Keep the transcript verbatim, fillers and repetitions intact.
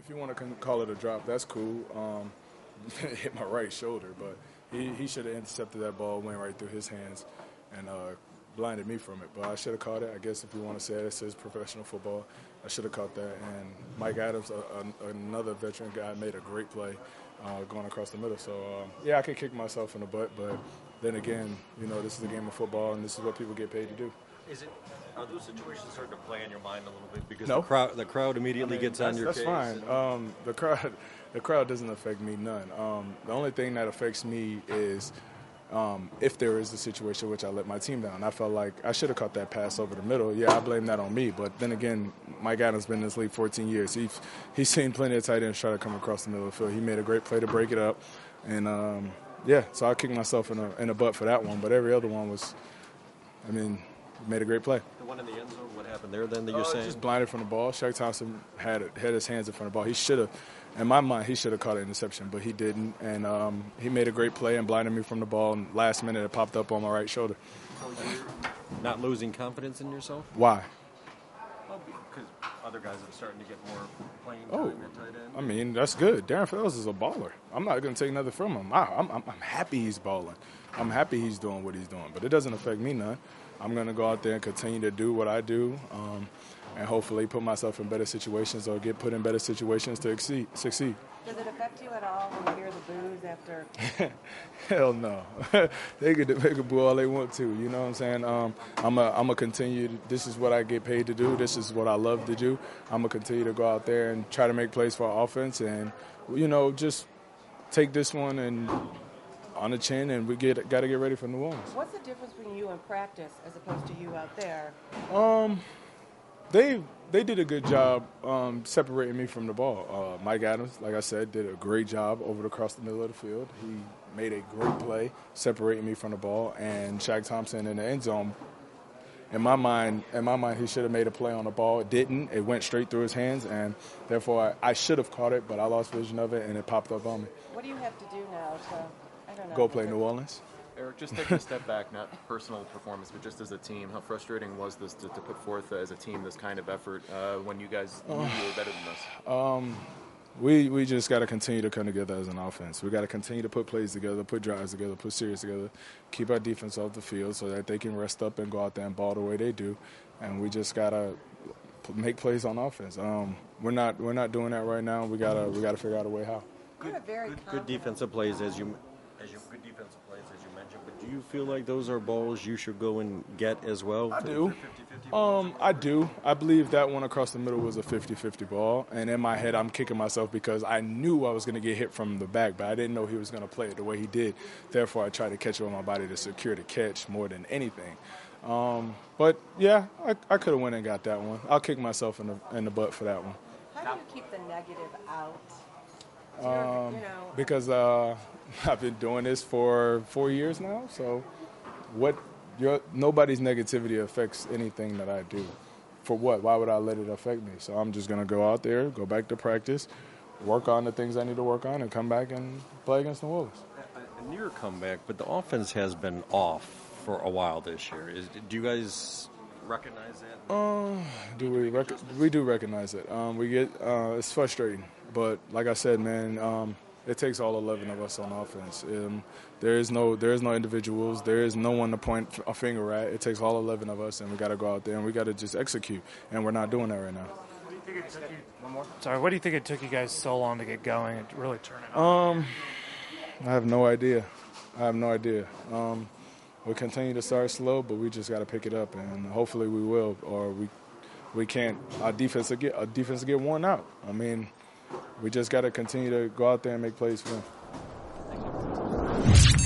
if you want to call it a drop, that's cool. Um, it hit my right shoulder, but he, he should have intercepted that ball, went right through his hands, and uh, blinded me from it. But I should have caught it. I guess if you want to say it, it says professional football. I should have caught that. And Mike Adams, a, a, another veteran guy, made a great play uh, going across the middle. So, um, yeah, I could kick myself in the butt, but then again, you know, this is a game of football, and this is what people get paid to do. Is it? Are those situations starting to play in your mind a little bit because no. the crowd the crowd immediately I mean, gets on your that's case? That's fine. Um, the crowd the crowd doesn't affect me none. Um, the only thing that affects me is um, if there is a situation which I let my team down. I felt like I should have caught that pass over the middle. Yeah, I blame that on me. But then again, Mike Adams been in this league fourteen years. He's he's seen plenty of tight ends try to come across the middle of the field. He made a great play to break it up, and um, yeah, so I kicked myself in the in the butt for that one. But every other one was, I mean, made a great play. The one in the end zone, what happened there then that you're uh, saying? Just blinded from the ball. Shaq Thompson had it, had his hands in front of the ball. He should have, in my mind, he should have caught an interception, but he didn't. And um, he made a great play and blinded me from the ball. And last minute, it popped up on my right shoulder. So you're not losing confidence in yourself? Why? Well, because other guys are starting to get more playing time Oh, at tight end. I mean, that's good. Darren Fells is a baller. I'm not going to take nothing from him. I, I'm, I'm, I'm happy he's balling. I'm happy he's doing what he's doing, but it doesn't affect me none. I'm going to go out there and continue to do what I do um, and hopefully put myself in better situations or get put in better situations to exceed, succeed. Does it affect you at all when you hear the boos after? Hell no. they could they could boo all they want to. You know what I'm saying? Um, I'm a I'm a continue. To, this is what I get paid to do. This is what I love to do. I'm gonna continue to go out there and try to make plays for our offense, and you know just take this one and on the chin, and we get got to get ready for New Orleans. What's the difference between you in practice as opposed to you out there? Um, they they did a good job um, separating me from the ball. Uh, Mike Adams, like I said, did a great job over across the middle of the field. He made a great play separating me from the ball, and Shaq Thompson in the end zone. In my mind, in my mind, he should have made a play on the ball. It didn't. It went straight through his hands, and therefore I, I should have caught it, but I lost vision of it, and it popped up on me. What do you have to do now to? I don't know. Go play New Orleans. Eric, just taking a step back, not personal performance, but just as a team, how frustrating was this to, to put forth uh, as a team this kind of effort uh, when you guys knew you were better than this? Um, we we just got to continue to come together as an offense. We got to continue to put plays together, put drives together, put series together, keep our defense off the field so that they can rest up and go out there and ball the way they do. And we just got to make plays on offense. Um, we're not we're not doing that right now. We gotta we gotta figure out a way how. Good, good, good defensive plays as you as you good defensive plays as you mentioned. But do you feel like those are balls you should go and get as well? I do. Um, I do. I believe that one across the middle was a fifty-fifty ball. And in my head, I'm kicking myself because I knew I was going to get hit from the back, but I didn't know he was going to play it the way he did. Therefore, I tried to catch it with my body to secure the catch more than anything. Um, but, yeah, I, I could have went and got that one. I'll kick myself in the, in the butt for that one. How do you keep the negative out? Um, you know, because uh, I've been doing this for four years now, so what your nobody's negativity affects anything that I do. For what? Why would I let it affect me? So I'm just going to go out there, go back to practice, work on the things I need to work on, and come back and play against New Orleans. A, a near comeback, but the offense has been off for a while this year. Is, do you guys recognize that? Uh, do we rec- we do recognize it. Um, we get uh, it's frustrating, but like I said, man, um, it takes all eleven of us on offense. Um, there is no there is no individuals. There is no one to point a finger at. It takes all eleven of us, and we got to go out there and we got to just execute. And we're not doing that right now. What do you think it took you? One more. Sorry. What do you think it took you guys so long to get going and really turn it on? Um, I have no idea. I have no idea. Um, we continue to start slow, but we just got to pick it up, and hopefully we will, or we we can't. Our defense will get our defense will get worn out. I mean, we just got to continue to go out there and make plays for them.